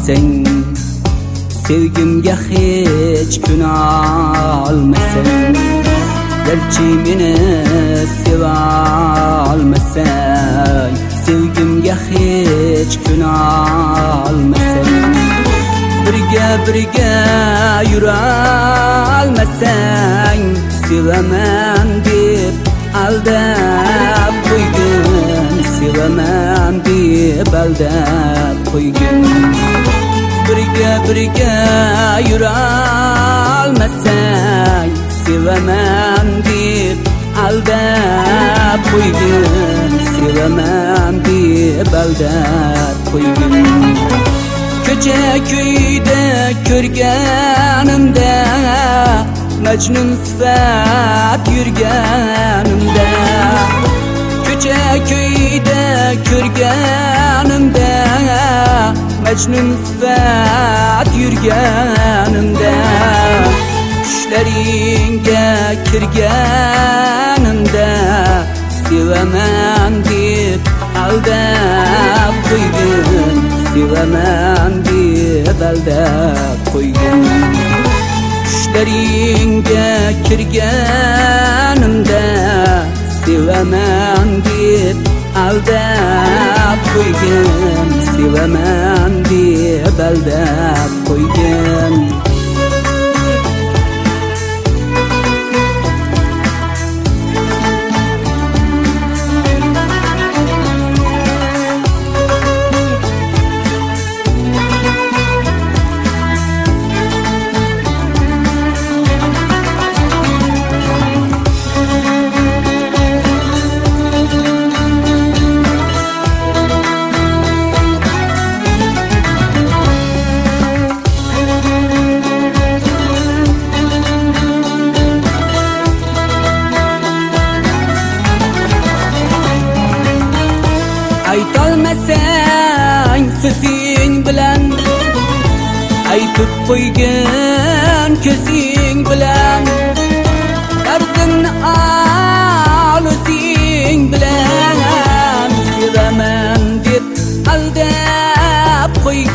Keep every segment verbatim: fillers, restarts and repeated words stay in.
almasang, sevgimga hech kun almasang, garchi meni seva almasang, sevgimga hech kun almasang, birga birga yura almasang, sevaman deb aldab qo'ygin, sevaman deb aldab qo'ygin. Birga birga yura almasang, sevaman deb aldab qo'ygin, sevaman deb aldab qo'ygin. Ko'cha ko'yda ko'rganimda, Majnun sifat yurganimda, ko'cha ko'yda ko'rganimda, Majnun sifat yurganimda, tushlaringga kirganimda, sevaman deb aldab qo'ygin, sevaman deb aldab qo'ygin. Tushlaringga kirganimda, sevaman deb aldab qo'ygin, sevaman deb aldab qo'ygin. Aytolmasang so'zing bilan, aytib qo'ygin ko'zing bilan, dardimni ol o'zing bilan, sevaman deb aldab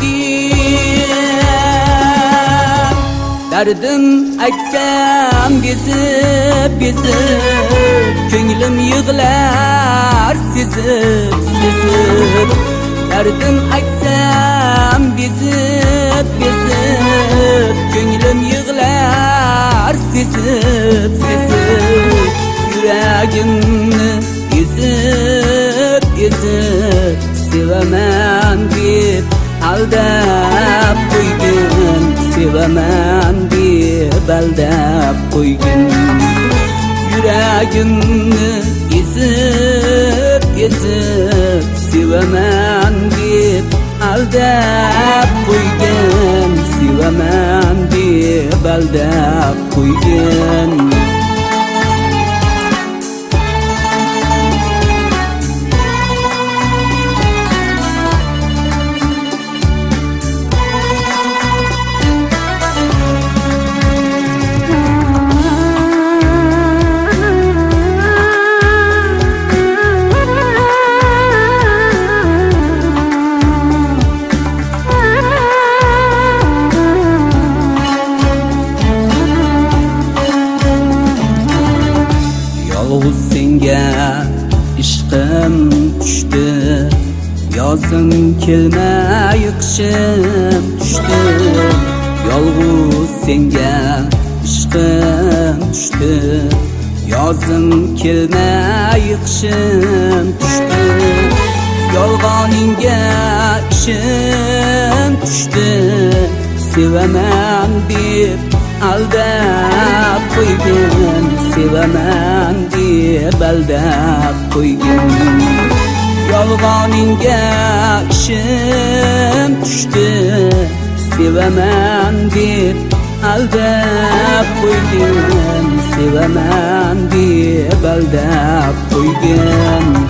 qo'ygin. Dardim aytsam bezib bezib, ko'nglim yig'lar sezib sezib. Dardim aytsam bezib bezib, ko'nglim yig'lar sezib sezib. Yuragimni ezib ezib, sevaman deb aldab qo'ygin, sevaman deb aldab qo'ygin. Yuragimni ezib ezib, sevaman deb aldab qo'ygin, sevaman deb aldab qo'ygin. Yolg'iz senga ishqim tushdi, yozim kelmay qishim tushdi. Yolg'iz senga ishqim tushdi, yozim kelmay qishim tushdi. Yolg'oningga ishim tushdi, sevaman deb aldab qo'ygin, sevaman deb aldab qo'ygin. Yolg'oningga ishim tushdi, sevaman deb aldab qo'ygin, sevaman deb aldab qo'ygin.